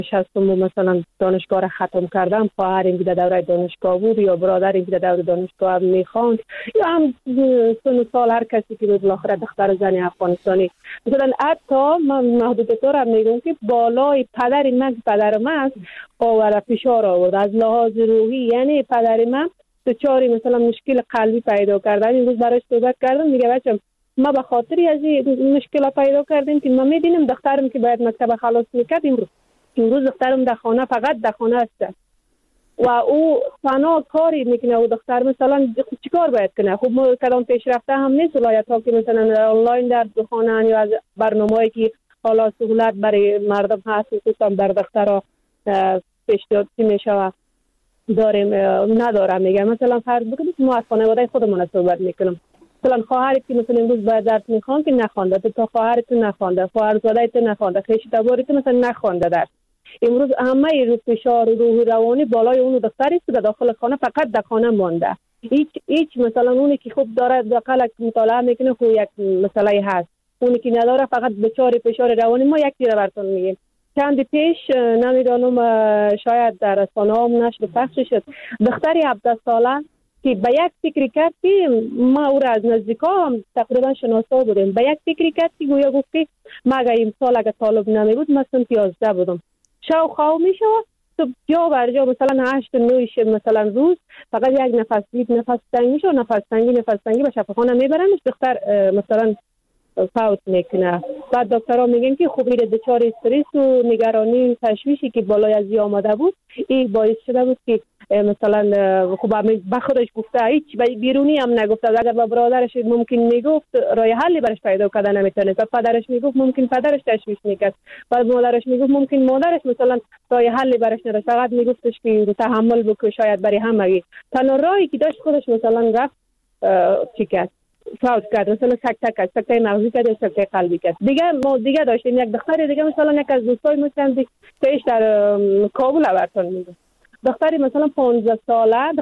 شستم مثلا دانشگاه را ختم کردم، خواهرم که در دوره دانشگاه بود یا برادرم که در دوره دانشگاه میخواند یا هم سن و سال هر کسی که بود بالاخره دختر زن افغانستانی. مثلا حتی من محدودیت را میگم که بالای پدر من که پدر من است آور فشار آورد از لحاظ روحی. یعنی پدر من دچار مثلا مشکل قلبی پیدا کرد. امروز براش صحبت کردم، میگه بچم ما به خاطر از این مشکل پیدا کردیم که ما میبینیم دخترم که باید مکتب خلاص میکرد امروز دخترم در خانه فقط در خانه است و او تنها کاری میکنه. و دختر مثلا چیکار باید کنه؟ خب ما کدام پیشرفته هم نیست ولایت ها که مثلا آنلاین در خانه یا از برنامه‌ای که حالا سهولت برای مردم هست خصوصا بر دخترها پیشنهاد میشه داریم نداره. میگم مثلا فرض بکنید ما از خانواده خودمون صحبت میکنم، مثلا خواهرت که مثلا امروز باید درس میخوان که نخوانده، تا خواهرت نخوانده، خواهرزاده‌ت نخوانده، خویشتبارت مثلا نخوانده درس، امروز همه رو فشار و روح روانی بالای اون دختری است که داخل خانه فقط در خانه مانده. هیچ مثلا اونی که خوب داره داخل مطالعه میکنه خو یک مسئله هست، اونی که نداره فقط بیچاره فشار روانی. ما یک چیز براتون میگیم. چند پیش نمیدانم شاید در رسانه هم نشر پخش شد، دختری 17 ساله که به یک فکری کرد که ما او را از نزدیکا هم تقریبا شناسا بودیم، به یک فکری کرد که گویا گفت که ما اگه این سال اگه طالب نمی بود من سنت 11 بودم. شو خواهو می شود تو جا بر جا مثلا 8 9 مثلا روز فقط یک نفس دید نفس تنگ می شود، نفس تنگی به شفاخانه میبرنش، دختر مثلا فوت میکنه. بعد دکترها میگن که خب این دچار استرس و نگرانی و تشویشی که بالای از آمده بود این باعث شده بود که مثلا خب به خودش گفته هیچ بیرونی هم نگفته. اگر با برادرش ممکن میگفت راه حلی برش پیدا کردن نمیتونه، و پدرش میگفت ممکن پدرش تشویش میکرد، بعد مادرش میگفت ممکن مادرش مثلا راه حلی برش نداشت، فقط میگفتش که تحمل بکنه شاید برای همگی. تنها راهی که داشت خودش مثلا رفت چی کرد فوت کرد، مثلا سکته مغزی کرد، سکته قلبی کرد. دیگه داشتیم یک دختر دیگه مثلا یک از دوستای مثلا پیش در کابل براتون میگم، دختری مثلا 15 ساله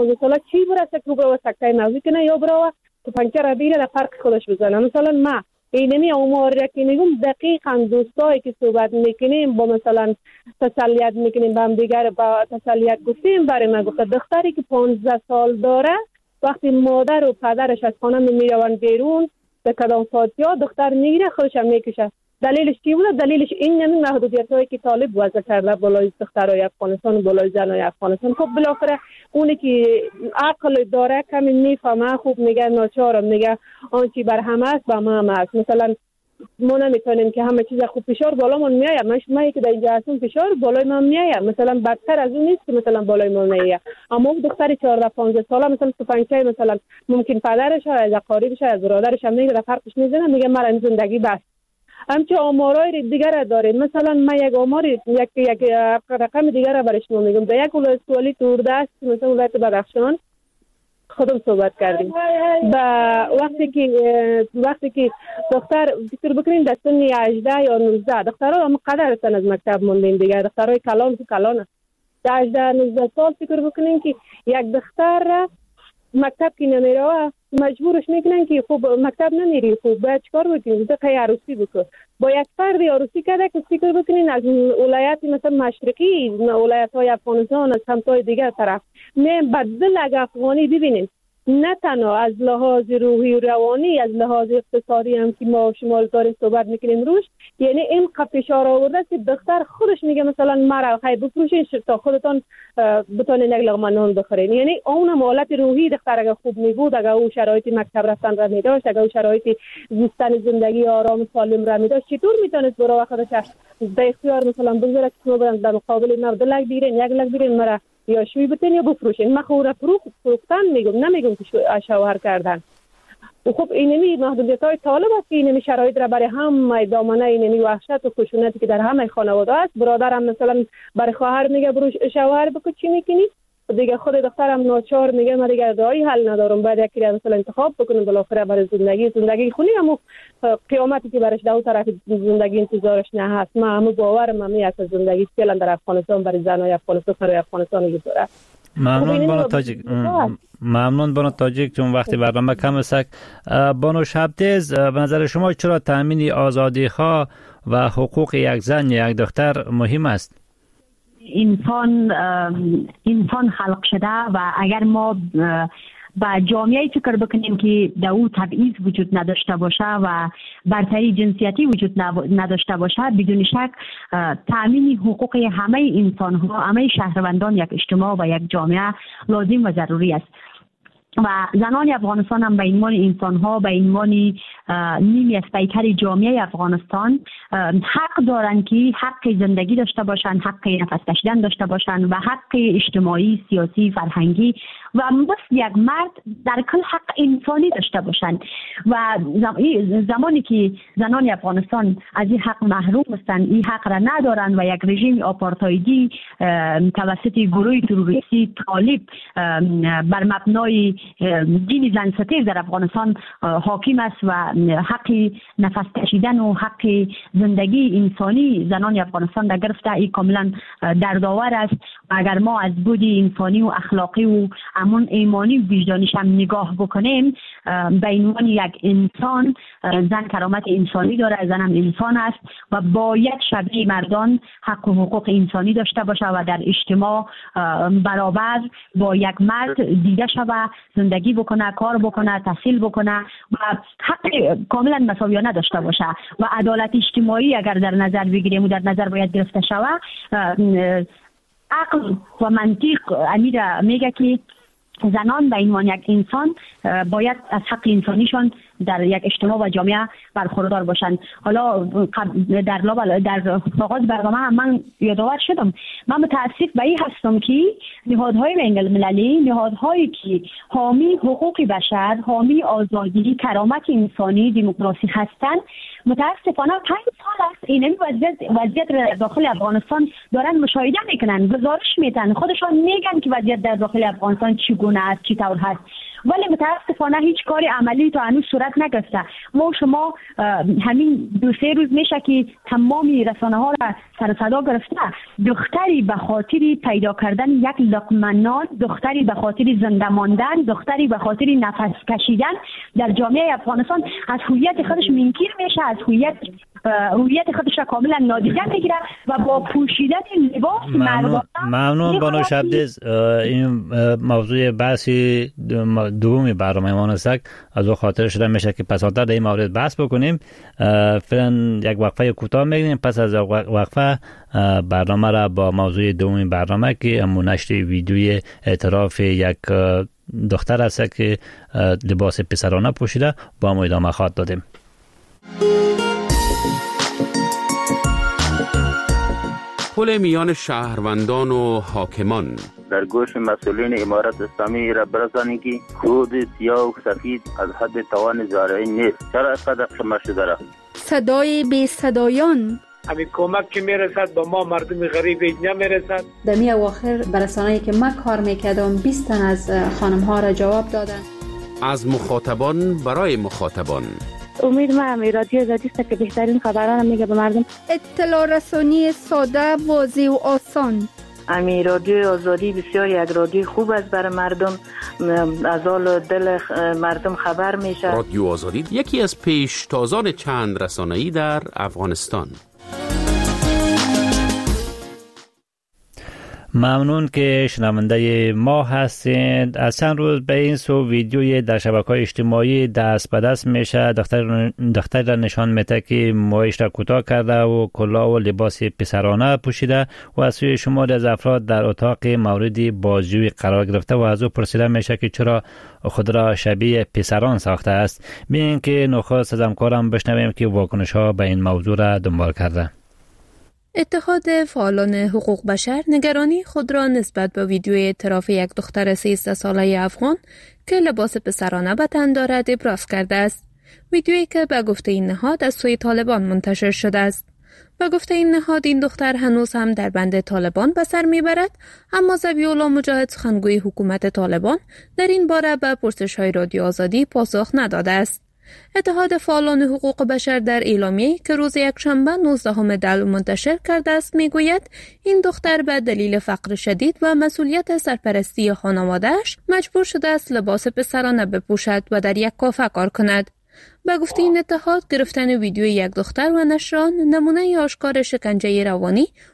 چی برسه که برو سکته مغزی کنه یا برو تو پنکر بینه در فرق خودش بزنه. مثلا ما اینمی امور که میگم دقیقاً دوستایی که صحبت میکنیم با مثلا تسلیت میکنیم با هم دیگر با تسلیت گفتیم برای من گفت دختری که 15 سال داره وقتی مادر و پدرش از خانه میروند بیرون به کدام فاتیا دختر میگیره خودش هم میکشه. دلیلش چی بود؟ دلیلش این یعنی محدودیت‌هایی که طالب وضع کرده بالای دخترای افغانستان و بالای زنای افغانستان. خب بالاخره اونی که عقل داره کمی میفهمه، خوب میگه ناچارم میگه آنچه بر همه است با ما هم است. مثلا ما نمیتونیم که همه چیز خوب فشار بالامون میاد، من که در اینجا هستم فشار بالای من میاد، مثلا بدتر از اون نیست که مثلا بالای ما میاد. اما اون دختر 14 15 ساله مثلا تو پنچه مثلا ممکن پدرش از اقاربش از برادرش هم میگه فرقش میزنه، میگه مرا زندگی بس. همچه آمارای دیگر داریم. مثلا من یک آمار یک رقم دیگر را برای شما میگم. در یک ولایت دوردست مثلا ولایت بدخشان خودم صحبت کردیم و وقتی که دختر فکر بکنین در سن 18 یا 19 دخترها هم قدر هستن از مکتب موندین دیگه، دخترای کلان در 18 19 سال فکر بکنین که یک دختر مکتب که نمیره مجبورش میکنن که خب مکتب نمیری، خب باید چیکار بکنی؟ دقیقه عروسی بکن. با یک فرد عروسی کرده که فکر بکنین از ولایت مثلا مشرقی ولایت های افغانستان از سمتای دیگر طرف بدل اگه افغانی ببینیم، نه تنها از لحاظ روحی و روانی از لحاظ اقتصادی هم که ما شمال داریم صحبت میکنیم روش، یعنی این فشار آورده که دختر خودش میگه مثلا مرا خیلی بفروشین تا خودتان بتونین یک لقمه نان بخورین. یعنی اون حالت روحی دختر اگه خوب میبود، اگه او شرایط مکتب رفتن را میداشت، اگه او شرایط زیستن زندگی آرام سالم را میداشت، چطور میتونست برای خودش به اختیار مثلا بگذاره که شما برن در مقابل من 2 لک بیرین 1 لک بیرین مرا یا شوی بتین یا بفروشین. من خورا فروختن میگم، نمیگم که شوهر کردن. و خب اینمی محدودیت‌های طالب است که اینمی شرایط را برای هم دامنه اینمی وحشت و خشونتی که در همه خانواده است. برادرم مثلا برای خواهر میگه برو شوهر بکن چی میکنی؟ دیگه خود دخترم ناچار میگه من دیگه راهی حل ندارم، باید یکی مثلا انتخاب بکنم بالاخره برای زندگی خونی هم قیامتی که برش دو طرف زندگی انتظارش نه هست. ما هم باورم هم از زندگی فعلا در افغانستان برای زنای افغانستان برای افغانستان میگذاره. ممنون بانو تاجیک چون وقتی برنامه کم است. بانو شبتیز، به نظر شما چرا تامین آزادی ها و حقوق یک زن یک دختر مهم است؟ انسان خلق شده و اگر ما با جامعه فکر بکنیم که در او تبعیض وجود نداشته باشه و برتری جنسیتی وجود نداشته باشه، بدون شک تامین حقوق همه انسان ها، همه شهروندان یک اجتماع و یک جامعه لازم و ضروری است. و زنان افغانستان هم به عنوان انسان ها، به عنوان نیمی از پیکر جامعه افغانستان حق دارند که حق زندگی داشته باشند، حق نفس کشیدن داشته باشند و حق اجتماعی، سیاسی، فرهنگی و مثل یک مرد در کل حق انسانی داشته باشند. و زمانی که زنان افغانستان از این حق محروم هستند، این حق را ندارند و یک رژیم آپارتایدی توسط گروه تروریستی طالب بر مبنای دین زن ستیز در افغانستان حاکم است و حق نفس کشیدن و حق زندگی انسانی زنان افغانستان در گرفته، این کاملا دردآور است. و اگر ما از بود انسانی و اخلاقی و امون ایمانی و وجدانیش هم نگاه بکنیم، به عنوان یک انسان، زن کرامت انسانی داره، زن هم انسان است و باید شبیه مردان حق و حقوق انسانی داشته باشه و در اجتماع برابر با یک مرد دیده شود، زندگی بکنه، کار بکنه، تحصیل بکنه و حق کاملا مساویانه داشته باشه. و عدالت اجتماعی اگر در نظر بگیریم و در نظر باید گرفته شود، عقل و منطق امیر میگه که زنان به عنوان یک انسان باید از حق انسانیشان در یک اجتماع و جامعه برخوردار باشند. حالا در آغاز برنامه هم من یادآور شدم، من متاسف به این هستم که نهادهای بین المللی، نهادهایی که حامی حقوق بشر، حامی آزادی، کرامت انسانی، دموکراسی هستند، متاسفانه 5 سال است این وضعیت در داخل افغانستان دارن مشاهده میکنن، گزارش میدن، خودشان میگن که وضعیت در داخل افغانستان چگونه است، چطور هست، ولی متاسفانه هیچ کاری عملی تا هنوز صورت نگرفته. ما شما همین 2-3 روز میشه که تمامی رسانه ها را سر صدا گرفته، دختری به خاطر پیدا کردن یک لقمه نان، دختری به خاطر زنده ماندن، دختری به خاطر نفس کشیدن در جامعه افغانستان از هویت خودش منکر میشه، از هویت خودش را کاملا نادیده میگیره و با پوشیدن لباس مردانه. ممنون بانو شبدیز. این موضوع بحثی دومی برنامه ما است، از او خاطر شده میشه که پس در این مورد بحث بکنیم. فعلا یک وقفه کوتاه میگیریم، پس از وقفه برنامه را با موضوع دومی برنامه که نشر ویدیوی اعتراف یک دختر است که لباس پسرانه پوشیده با ما ادامه خواهد دادیم. پل میان شهروندان و حاکمان در گوش مسئولین امارت اسلامی را برسانی که خود سیاه و سفید از حد توان زارعی نیست. چرا اینقدر خمه شده را؟ صدای بی صدایان، همین کمک که میرسد با ما مردم غریب نمیرسد. در می اواخر برسانه‌ای که من کار میکردم 20 تن از خانم ها را جواب دادن. از مخاطبان برای مخاطبان. امید من رادیو آزادی است که بهترین خبران میگه به مردم. اطلاع رسانی ساده، واضح و آسان. امی رادیو آزادی بسیار یک رادیو خوب است برای مردم، از حال دل مردم خبر میشه. رادیو آزادی یکی از پیشتازان چند رسانه‌ای در افغانستان. ممنون که شنونده ما هستید. از چند روز به این سو ویدیوی در شبکه‌های اجتماعی دست به دست میشه. دختر را نشان میده که موهایش را کوتاه کرده و کلاه و لباس پسرانه پوشیده و از سوی شماری از افراد در اتاق موردی بازجویی قرار گرفته و از او پرسیده میشه که چرا خود را شبیه پسران ساخته است. ببینیم که نخست از همکارم بشنویم که واکنش ها به این موضوع را دنبال کرده. اتحاد فعالان حقوق بشر نگرانی خود را نسبت به ویدیوی اعتراف یک دختر 13 ساله افغان که لباس پسرانه به تن دارد ابراز کرده است. ویدیویی که به گفته این نهاد از سوی طالبان منتشر شده است. به گفته این نهاد این دختر هنوز هم در بند طالبان به سر میبرد، اما ذبیح‌الله مجاهد سخنگوی حکومت طالبان در این باره به پرسش‌های رادیو آزادی پاسخ نداده است. اتحاد فعالان حقوق بشر در اعلامیه‌ای که روز یکشنبه 19 دلو منتشر کرده است میگوید این دختر به دلیل فقر شدید و مسئولیت سرپرستی خانواده‌اش مجبور شده است لباس پسرانه بپوشد و در یک کافه کار کند. به گفته این اتحاد گرفتن ویدیوی یک دختر و نشر آن نمونه آشکار شکنجه روانی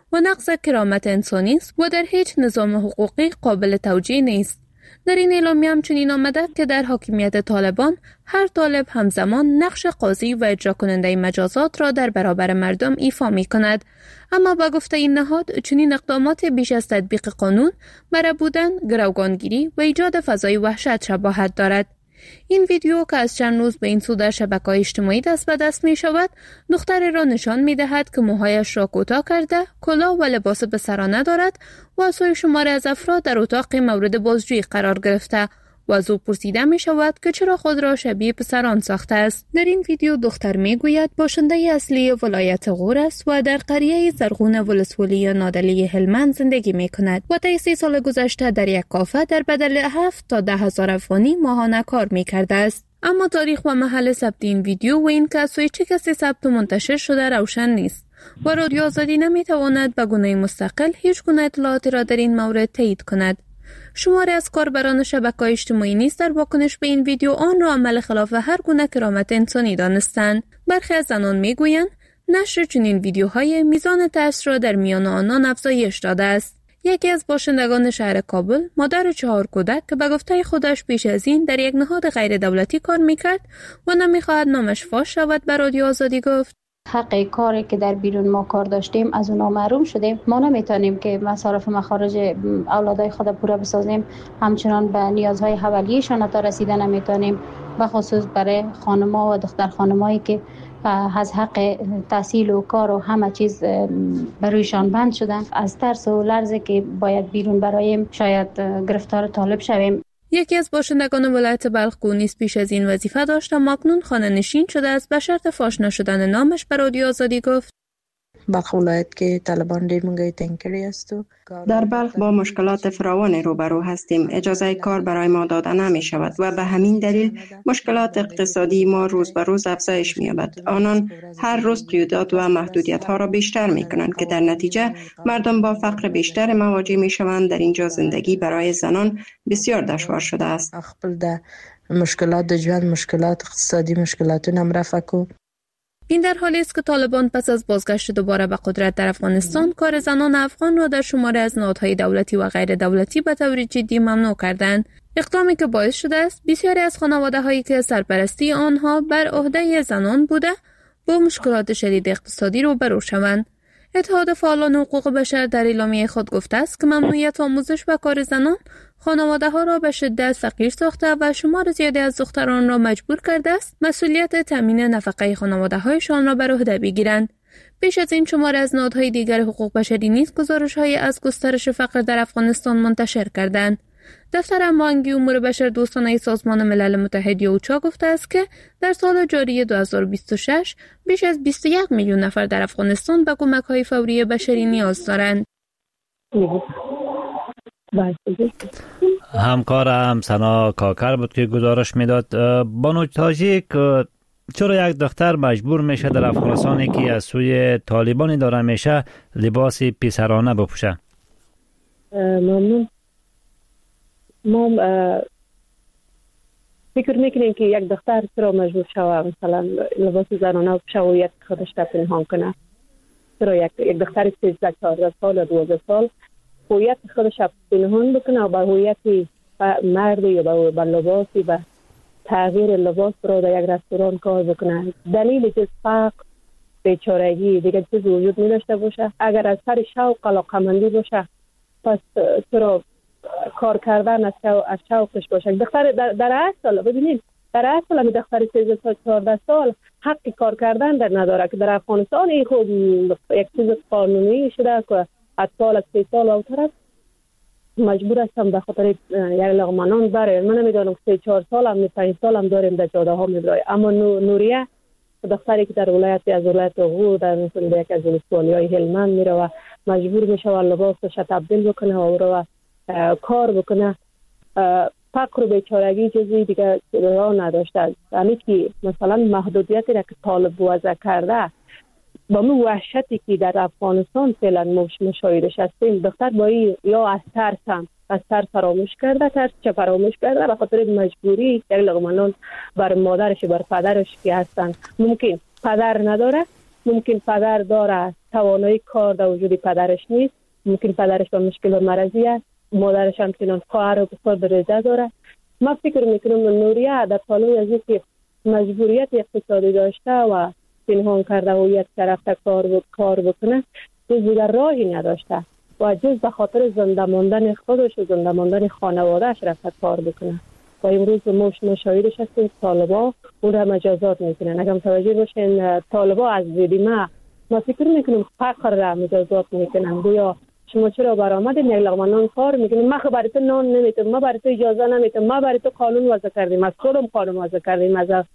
و نقض کرامت انسانی است و در هیچ نظام حقوقی قابل توجیه نیست. در این اعلامیه همچنین آمده که در حاکمیت طالبان هر طالب همزمان نقش قاضی و اجرا کننده مجازات را در برابر مردم ایفا می کند. اما با گفته این نهاد چنین اقدامات بیش از تطبیق قانون برای بودن، گروگانگیری و ایجاد فضای وحشت شباهت دارد. این ویدیو که از چند روز به این سو در شبکه‌های اجتماعی دست به دست می شود، دختری را نشان می دهد که موهایش را کوتاه کرده، کلاه و لباس به سرانه دارد و از سوی شماری از افراد در اتاق مورد بازجویی قرار گرفته و از او پرسیده می شود که چرا خود را شبیه پسران ساخته است. در این ویدیو دختر می گوید باشنده اصلی ولایت غور است و در قریه زرغون ولسوالی نادلی هلمند زندگی می کند و طی 3 سال گذشته در یک کافه در بدل 7 تا 10,000 افغانی ماهانه کار می کرده است. اما تاریخ و محل ثبت این ویدیو و این که از سوی چه کسی ثبت و منتشر شده روشن نیست و رادیو آزادی نمی تواند به گونه مستقل هیچ گونه اطلاعاتی را در این مورد تایید کند. شماری از کاربران شبکه‌های اجتماعی نیز در واکنش به این ویدیو آن را عمل خلاف هر گونه کرامت انسانی دانستند. برخی از زنان میگویند نشر چنین ویدیوهای میزان ترس را در میان آنان افزایش داده است. یکی از باشندگان شهر کابل، مادر 4 کودک که به گفته خودش پیش از این در یک نهاد غیر دولتی کار میکرد و نمیخواهد نامش فاش شود، به رادیو آزادی گفت: حق کاری که در بیرون ما کار داشتیم از اونا محروم شدیم. ما نمیتونیم که مصارف مخارج اولادای خود پورا بسازیم، همچنان به نیازهای اولیه‌شان حتی رسیدن نمیتونیم، به خصوص برای خانم‌ها و دختر خانمایی که از حق تحصیل و کار و همه چیز برویشان بند شدن. از ترس و لرزه که باید بیرون برایم شاید گرفتار طالب شویم. یکی از باشندگان ولایت بلخ نیز پیش از این وظیفه داشت و اکنون خانه نشین شده است. به شرط فاش نشدن نامش به رادیو آزادی گفت: بلخ ولایت که طالبان ډېر مونږ تنګ کړی است. در بلخ با مشکلات فراوان روبرو هستیم. اجازه کار برای ما داده نمی شود و به همین دلیل مشکلات اقتصادی ما روز به روز افزایش می یابد. آنان هر روز قیودات و محدودیت ها را بیشتر می کنند که در نتیجه مردم با فقر بیشتر مواجه می شوند. در اینجا زندگی برای زنان بسیار دشوار شده است. خپل د مشکلات د ژوند مشکلات اقتصادي مشکلاتونه هم رفع کو. این در حالی است که طالبان پس از بازگشت دوباره به قدرت در افغانستان کار زنان افغان را در شماره از نهادهای دولتی و غیر دولتی به طور جدی ممنوع کردند. اقدامی که باعث شده است بسیاری از خانواده‌هایی که سرپرستی آنها بر عهده زنان بوده با مشکلات شدید اقتصادی روبرو شوند. اتحاد فعالان حقوق بشر در اعلامیه خود گفته است که ممنوعیت آموزش و کار زنان خانواده‌ها را به شدت فقیر ساخته و شمار زیادی از دختران را مجبور کرده است مسئولیت تامین نفقه خانواده‌هایشان را بر عهده بگیرند. بیش از این شمار از نهادهای دیگر حقوق بشری نیز گزارش‌هایی از گسترش فقر در افغانستان منتشر کردند. دفتر هماهنگی امور بشر دوستانه سازمان ملل متحد اوچا گفته است که در سال جاری 2026 بیش از 21 میلیون نفر در افغانستان به کمک‌های فوری بشری نیاز دارند. همکارم سنا کاکر بود که گزارش میداد. بانو تاجیک، چرا یک دختر مجبور میشه در افغانستانی که از سوی طالبانی داره میشه لباس پسرانه بپوشه؟ ممنون. ما فکر میکنیم که یک دختر چرا مجبور شود مثلا لباس زنانه بپوشه و یک خودش را پنهان کنه؟ چرا یک دختر 13-14 سال یا 12 سال هویت خودش را پنهان بکنه و با هویت مردی یا با لباسی به تغییر لباس رو در یک رستوران کار بکنه؟ دلیل جز فقر، بیچارگی دیگه چیز وجود می داشته باشه؟ اگر از سر شوق علاقه‌مندی باشه پس چرا کار کردن از شوقش باشه؟ دختر در اصل ببینید، در اصل هم دختر 13-14 سال حق کار کردن در نداره که در افغانستان این خود یک چیز قانونی شده که اطفال از 3 سال و طرف مجبور هستم به خاطر یک لغمانان بره. من نمیدونم 3-4 سال هم 5 سال هم داریم در جاده ها میبرای. اما نوریه دختری که در ولایت غور در مثل یک از ولسوالی‌های هلمند میره و مجبور میشه و لباسش تبدیل بکنه و رو کار بکنه. فقر و بیچارگی چیزی دیگه راه نداشته. یعنی که مثلا محدودیتی را که طالب وضع کرده با اون وحشتی که در افغانستان فعلا مشاهدش هستیم، دختر با یا از ترس فراموش کرده، ترس چه فراموش کرده به خاطر مجبوری یک لقمه بر مادرش بر پدرش که هستن. ممکن پدر نداره، ممکن پدر داره توانایی کار در وجود پدرش نیست. ممکن پدرش با مشکل مرضی است، مادرش هم چنان خواهر و پسر بریده داره. ما فکر میکنم نوریه در پالوی از اینکه مجبوریت اقتصادی داشته و پنهان کرده هویت طرف کار بکنه، جز دیگر راهی نداشته و جز به خاطر زنده ماندن خودش و زنده ماندن خانوادهش رفت کار بکنه. و امروز ما شاهدش هستیم طالبا اون را مجازات میکنن. اگر متوجه باشین طالبا از ویدی ما فکر میکنم فقر را مجازات میکنن. گویا شما چرا برآمد یک لقمه نان کار میکنیم؟ ما برای تو نان نمیتونم، ما برای تو اجازه نمیتونم، ما برای تو قانون وضع کردیم، از خودم قانون وضع کردیم،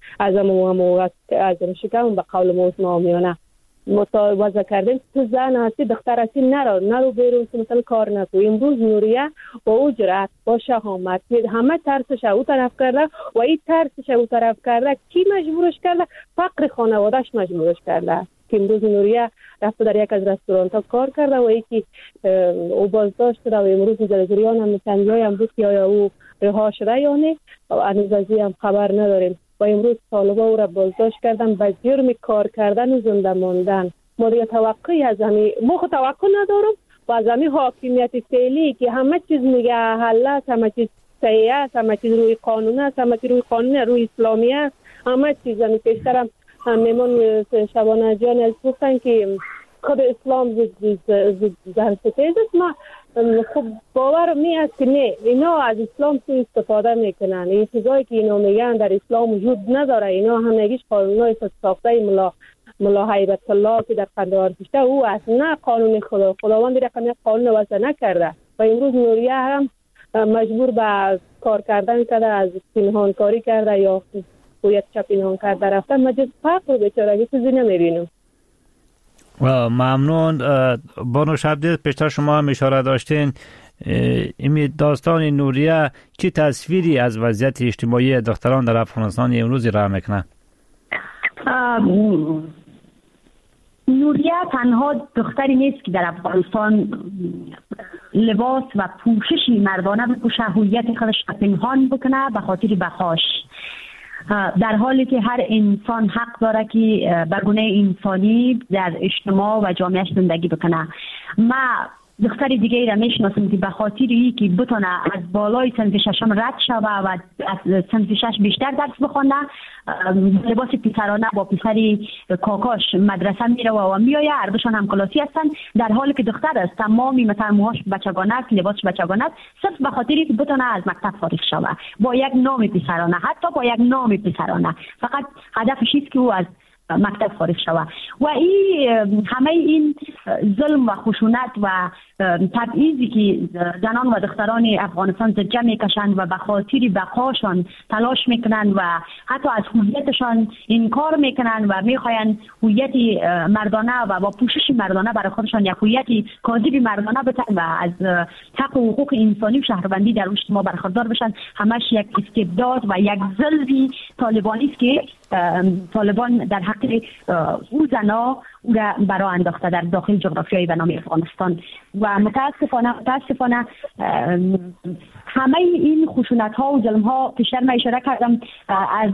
از شکم به قول موسمیانه وضع کردیم. تو زن هستی دختر هستی نرو بیرون تو مثلا کار نکو. امروز نوریه با او جرأت با شهامت همه ترسش او طرف کرده و این ترسش او طرف کرده کی مجبورش کرده؟ فقر خانوادهش مجبورش کرده. امروز نوریه رفته در یک از رستوران‌ها کار کرده و یکی او بازداشت شده و امروز در جریان هم تنجای امروز که آیا او رها شده یا نه و انوزازی هم خبر نداریم. و امروز طالبا او را بازداشت کردن به جرم کار کردن و زنده ماندن. ما دیگه توقعی از همین توقع ندارم و از همین حاکمیت فعلی که همه چیز میگه حل است، همه چیز صحیح است، همه چیز روی قانون است، همه چیز روی قانون روی اسلامی است، همه چیز همین پیشترم میمون شبانه جان از گفتن که خود اسلام زن ستیز است. ما خب باور می است که نه، اینا از اسلام سو استفاده میکنن. این چیزایی که اینا میگن در اسلام وجود نداره. اینا همگیش قانونای ساخته ملا هیبت الله که در قندهار پیشته او است، نه قانون خداوند رقم یک قانون وضع نکرده. و امروز نوریه هم مجبور به کار کردن کرده، از پنهان کاری کرده یا باید پنهان کرده رفته. مجلس فقر بیچارگی چیزی نمیبینم. ممنون. بانو شبدیز، پیشتر شما هم اشاره داشتین این داستان نوریه چی تصویری از وضعیت اجتماعی دختران در افغانستان امروز را میکنه؟ نوریه تنها دختری نیست که در افغانستان لباس و پوششی مردانه بپوشه، هویت خودش را پنهان بکنه به خاطر بقاش، در حالی که هر انسان حق داره که به گونه انسانی در اجتماع و جامعه زندگی بکنه. ما دختر دیگه را میشناسم که به خاطر ای که بتونه از بالای صنف ششم رد شوه و از صنف شش بیشتر درس بخونه، لباس پسرانه با پسری کاکاش مدرسه میره و میایه، هر دوشان هم کلاسی هستن، در حالی که دختر است تمامی مثلا موهاش بچگانه است، لباسش بچگانه است، صرف به خاطری که بتونه از مکتب فارغ شوه با یک نام پسرانه، حتی با یک نام پسرانه، فقط هدفش است که او از مکتب فارغ شوه. و این همه این ظلم و خشونت و تبعیضی که زنان و دختران افغانستان زجه میکشند و به خاطر بقاشان تلاش میکنند و حتی از هویتشان انکار میکنند و میخواین هویت مردانه و با پوشش مردانه برای خودشان یک هویت کاذب مردانه بتن و از حق و حقوق انسانی و شهروندی در اجتماع برخوردار بشن، همش یک استبداد و یک ظلم طالبانی است که طالبان در حق او زنا او را برای انداخته در داخل جغرافیای به نام افغانستان. و متاسفانه همه این خشونت ها و ظلم ها پیشتر من اشاره کردم از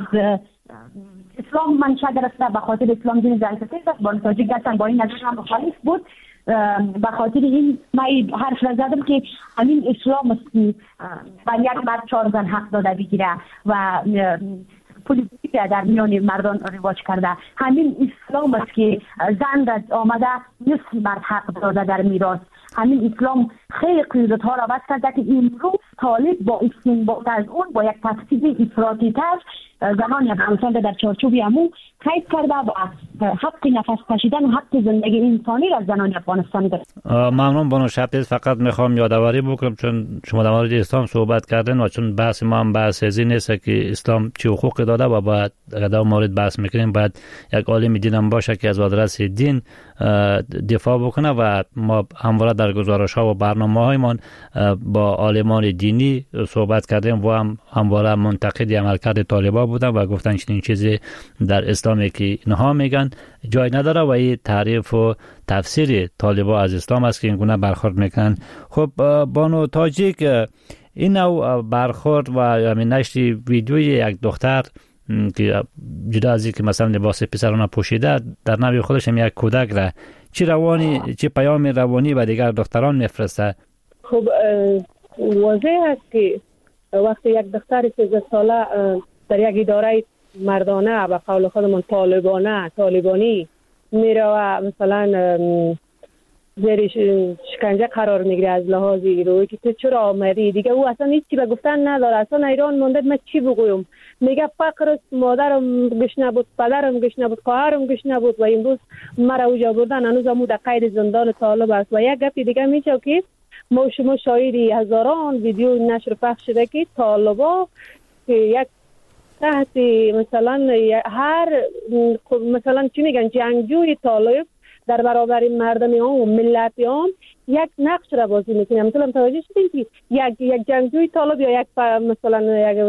اسلام منشأ گرفته، به خاطر اسلام دین زن ستیز است. بانو تاجیک دستن با این نظر هم مخالف بود. به خاطر این من حرف را زدم که همین اسلام است که بر یک مرد 4 زن حق داده بگیره و پولیسی در میان مردان رواج کرده. همین اسلام است که زن را آمده نصف مرد حق داده در میراث. همین اسلام خیلی قیودت ها را بس کرده که امروز طالب با استنباط از اون با یک تفسیر افراطی تر زنان افغانستان در چارچوبی امو قید کرده و حق نفس کشیدن و حق زندگی انسانی را زنان افغانستان دارد. ممنون بانو شبدیز. فقط میخوام یادآوری بکنم چون شما در مورد اسلام صحبت کردن و چون بحث ما هم بحث ازی نیست که اسلام چه حقوقی داده و باید در مورد بحث میکنیم، باید یک عالم دین هم باشه که از آدرس دین دفاع بکنه و ما همواره در گزارش ها و برنامه‌هایمان با عالمان دینی صحبت کردیم و همواره منتقد عملکرد طالبان بودن و گفتن چنین چیزی در اسلامی که اینها میگن جای نداره و این تعریف و تفسیر طالبان از اسلام است که این گونه برخورد میکنن. خب بانو تاجیک، این نوع برخورد و همین نشر ویدیوی یک دختر که جدا از این که مثلا لباس پسرانه پوشیده در نوع خودش هم یک کودک را چه پیام روانی به دیگر دختران میفرسته؟ خب واضح است که وقتی یک دختر 13 ساله در یک اداره مردانه به قول خودمون طالبانی میره و مثلا زیر شکنجه قرار میگیره از لحاظ روی که تو چرا آمدی، دیگه او اصلا هیچی به گفتن نداره، اصلا ایران مونده من چی بگویم، میگه فقر است، مادرم گوش نبود، پدرم گوش نبود، خواهرم گوش نبود و امروز مرا اوجا بردن، هنوز هم در قید زندان طالب است. و یک گپی دیگه میشه که ما شما شاهدی هزاران ویدیو نشر پخش شده که طالبا یک تحت مثلا هر مثلا چی میگن جنگجوی طالب در برابر مردم عام و ملت عام یک نقش را بازی میکنه. مثلا توجه شدین که یک جنگجوی طالب یا یک مثلا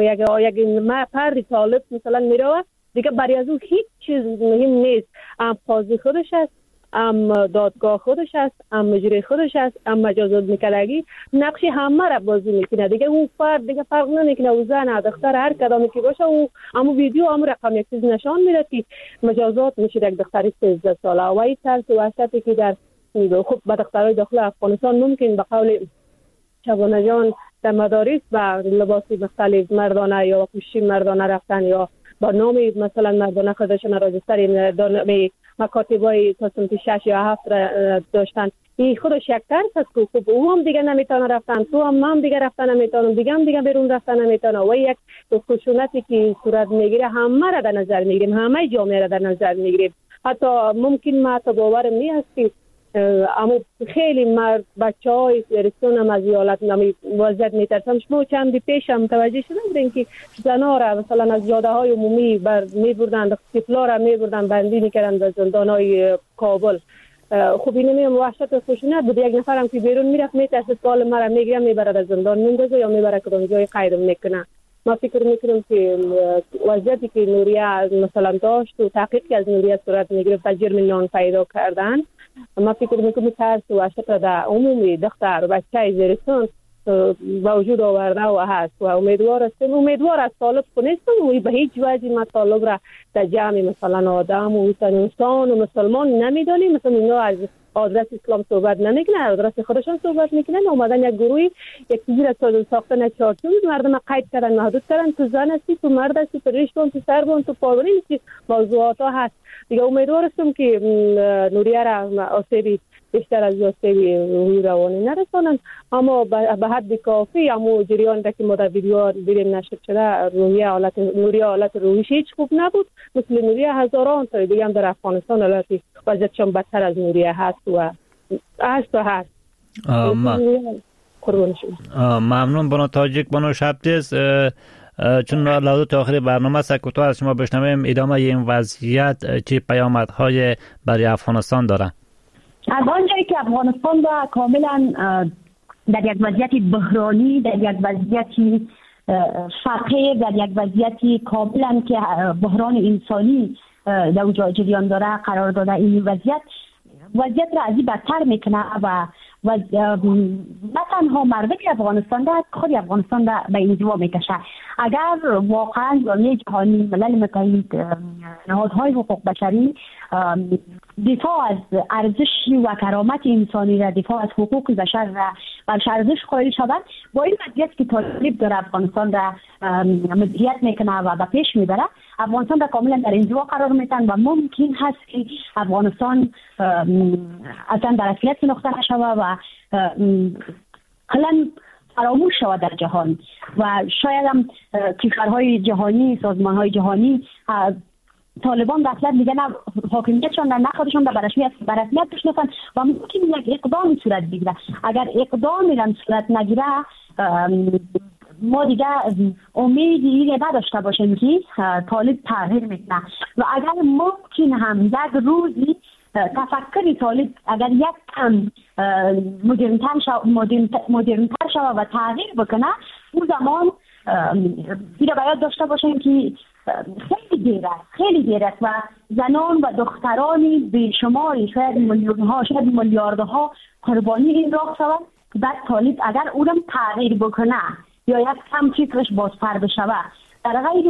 یک فرد طالب مثلا میره دیگه برای از او هیچ چیز مهم نیست، هم قاضی خودش است، هم دادگاه خودش است، هم مجری خودش است، هم مجازات میکردگی نقش همه را بازی میکنه. دیگه اون فرد دیگه فرق نمیکنه، او زن دختر هر کدامی که باشه، او همون ویدیو همون رقم یک چیز نشان میده که مجازات میشه یک دختر 13 ساله. و این طرز وحشتی که در خب با دخترای داخل افغانستان ممکن به قول شبانه جان در مدارس با لباس مختلف مردانه یا پوشش مردانه رفتن یا با نام مثلا مردانه خودشون راجستر مکاتبای تصمیت 6 یا 7 داشتن، این خودش یک ترس است که خب او هم دیگه نمیتونه رفتن، تو هم دیگه رفتن نمیتونم، دیگه بیرون رفتن نمیتونه. و یک خشونتی که صورت میگیره همه را در نظر میگیریم، همه جامعه را در نظر میگیریم. حتی ممکن ما تا باورم نیست که اما خیلی مرد بچه های رسون هم از حالت وضعیت میترسن. شما چند پیش هم متوجه شدن که زنها را مثلا از جاده های عمومی میبردن، طفلا را میبردن بندی میکردن در زندان های کابل. خب اینو وحشت و خشونت بود. یک نفرم که بیرون میرفت میترسه سوال مرا میگیره میبره در زندان میندازه یا میبره کدام جای قیدم میکنه. ما فکر میکنم که وضعیتی که نوریه مثلا داشت و تحقیقی از نوریه صورت میگرفت و جرم نان پیدا کردن، ما فکر میکنم ترس و وحشت در عمومی دختر و بچه زیر سن وجود آورده و هست و امیدوار از طالب کنیستم و به هیچ وجه ما طالب را در جمع مثلا آدم و انسان و مسلمان نمیدانیم. مثلا اینا از آدرس اسلام صحبت نمیکنن، آدرس خودشان صحبت میکنن. اومدن یک گروهی یک چیزی را ساختن چارچوب مردم قید کردن، محدود کردن، تو زن هستی، تو مرد هستی، تو ریش بون، تو سر بون، تو پاوری نیستی، موضوعات ها هست دیگه. امیدوارستم که نوریه را آسیبی بیشتر از آسیبی روحی روانی نرسانن، اما به حد کافی اما جریان که ما در ویدیو دیدیم نشر شده نوریه حالت روحیش هیچ خوب نبود. مثل نوریه هزاران تا دیگه هم در افغانستان حالتی وضعیتشان بدتر از نوریه هست و هست. ممنون بانو تاجیک. بانو شبتیز، چون لحظات آخری برنامه سکوتو از شما بشنویم ادامه این وضعیت چه پیامدهای برای افغانستان داره؟ از آنجایی که افغانستان را کاملا در یک وضعیت بحرانی، در یک وضعیت فقیر، در یک وضعیت کاملا که بحران انسانی در اونجا جریان داره قرار داده، این وضعیت را از این بدتر میکنه و نه تنها مردم افغانستان را، خود افغانستان را به انزوا میکشه. اگر واقعا جامعه جهانی، ملل متحد، نهادهای حقوق بشری دفاع از ارزش و کرامت انسانی را، دفاع از حقوق بشر را برش ارزش قائل شدن، با این وضعیت که طالب داره افغانستان را مدیریت میکنه و به پیش میبره، افغانستان را کاملا در انزوا قرار میدن و ممکن هست که افغانستان اصلا در اصلیت نقطه نشوه و کلا فراموش شود در جهان و شاید هم کشورهای جهانی، سازمانهای جهانی طالبان در اصلیت دیگه نه حاکمیتشان نه خودشان در برسمیت بشناسن و ممکن یک اقدام صورت بگیره. اگر اقدامی را صورت نگیره ما دیگه امیدی نداشته باشیم که طالب تغییر میکنه و اگر ممکن هم یک روزی تفکر طالب اگر یک کم مدرن‌تر شود و تغییر بکنه، اون زمان دیگه باید داشته باشیم که خیلی دیر است و زنان و دخترانی بیشماری، شاید میلیون‌ها، شاید میلیاردها قربانی این راه شود که بعد طالب اگر اونم تغییر بکنه یا یک کم فکرش بازتر بشود، در غیر اون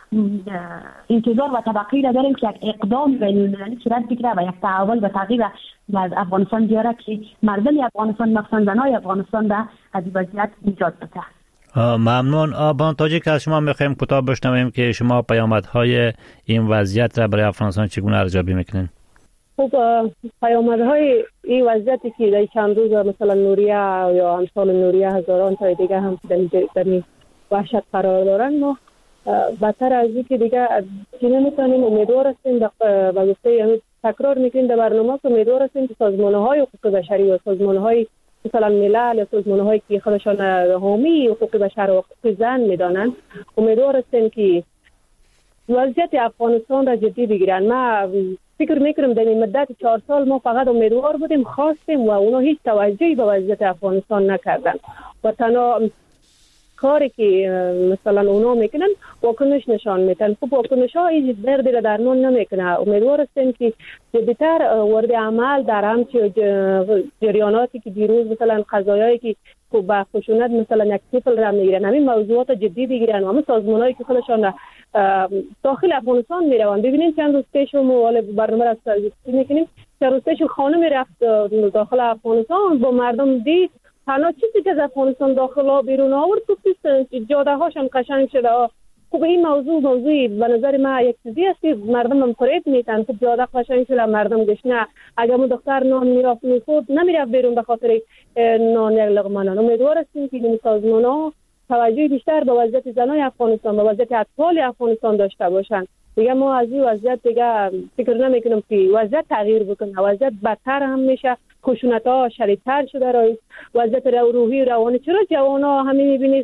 انتظار و توقعی را داریم که یک اقدام بین‌المللی صورت بگیره و یک تحول و تغییر از افغانستان بیاره که مردم افغانستان مخصوصا زنای افغانستان را از وضعیت نجات بده. ممنون. بان تاجیک از شما میخوایم کوتاه بشنویم که شما پیامدهای این وضعیت را برای افغانستان چگونه ارزیابی میکنین؟ خب پیامدهای این وضعیتی که در چند روز مثلا نوریه یا امثال نوریه هزاران تا دیگه هم در وحشت قرار دارن، ما بدتر از این که دیگه نمیتونیم امیدوار هستیم و گفته تکرار میکنیم در برنامه که امیدوار هستیم که سازمانهای حقوق بشری و سازمانهای مثلا ملل یا سازمانهایی که خودشان حامی حقوق بشر و حقوق زن میدانند امیدوار هستیم که وضعیت افغانستان را جدی بگیرن. ما فکر میکنم در این مدت 4 سال ما فقط امیدوار بودیم، خواستیم و اونا هیچ توجهی به وضعیت افغانستان نکردن و تنها کاری که مثلا اونا میکنن واکنش نشان میدن. خب واکنش ها هیچ دردی را درمان نمیکنه. امیدوار هستیم که جدی‌تر وارد عمل در همچه جریاناتی که دیروز مثلا قضایایی که با خشونت مثلا یک طفل را میگیرن همین موضوعات جدی بگیرن و همین سازمانایی که خودشان داخل افغانستان میروند. ببینید چند روز پیش ما برنامه را میکنیم، چند روز پیش خانم رفت داخل افغانستان با مردم دید تنها چیزی که از افغانستان داخل بیرون آورد جاده هاشون قشنگ شده. خب این موضوعی به نظر من یک چیزی است که مردم هم فریب میتن. خب جاده قشنگ شده، مردم گشنه، اگر ما دختر نان میرفت میخورد نمیرفت بیرون به خاطر نان یک لقمه نان. امیدوار هستیم که این سازمان‌ها توجه بیشتر به وضعیت زنای افغانستان و وضعیت اطفال افغانستان داشته باشن. دیگه ما از این وضعیت دیگه فکر نمیکنم که وضعیت تغییر بکنه. وضعیت بدتر هم میشه، خشونت‌ها شدیدتر شده، وضعیت روحی و روانی. چرا جوانا همین میبینید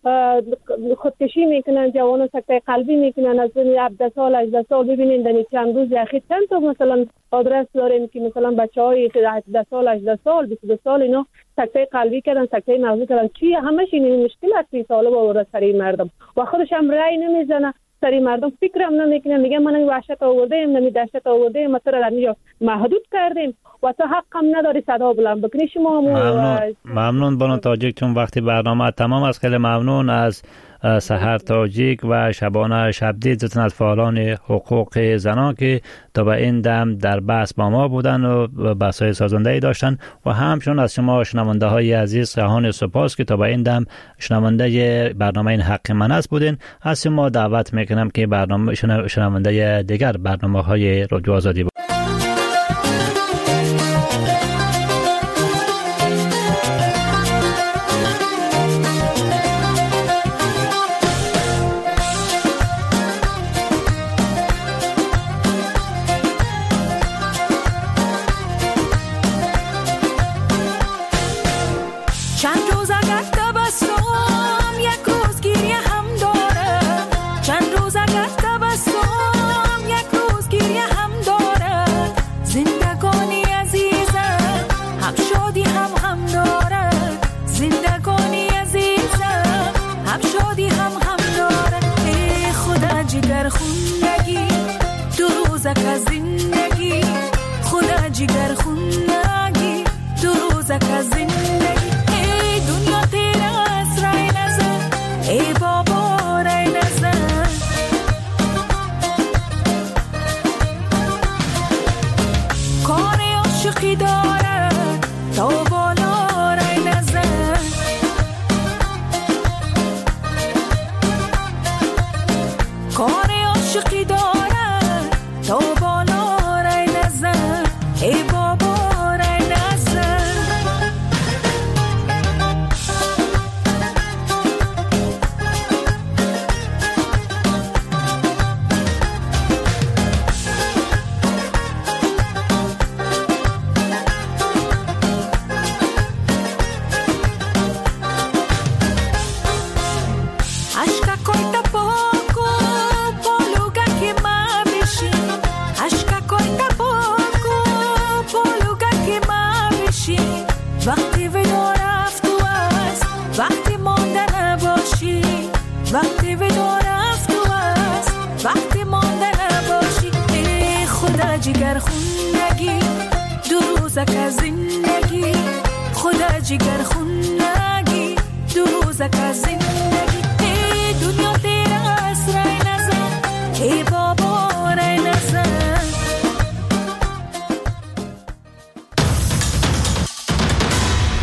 خودکشی میکنن، جوانا سکته قلبی میکنن از 17 سال 18 سال. ببینید در چند روز اخیر چند تا مثلا آدرس داریم که مثلا بچهای 18 سال 18 سال 22 سال اینا سکته قلبی کردن، سکته مغزی کردن. چی همش این مشکلات که سال آورده سر مردم و خودش هم رأی نمیزنه سری مردم. فکرم نمیکنه، میگه من این وحشت آوردیم، نمی دهشت آوردیم، ما را در اینجا محدود کردیم و تو حق هم نداری صدا بلند بکنی. شما ممنون بانو تاجیک، چون وقتی برنامه تمام است. خیلی ممنون از سحر تاجیک و شبانه شبدید از فعالان حقوق زنان که تا به این دم در بحث با ما بودن و بحث‌های سازنده‌ای داشتن و همچنین از شما شنونده های عزیز خواهان سپاس که تا به این دم شنونده برنامه این حق من است بودین. از شما دعوت میکنم که برنامه شنونده دیگر برنامه‌های رادیو آزادی بود. جگر خونگی دو روزک از زندگی، خدا جگر خونگی دو روزک از زندگی.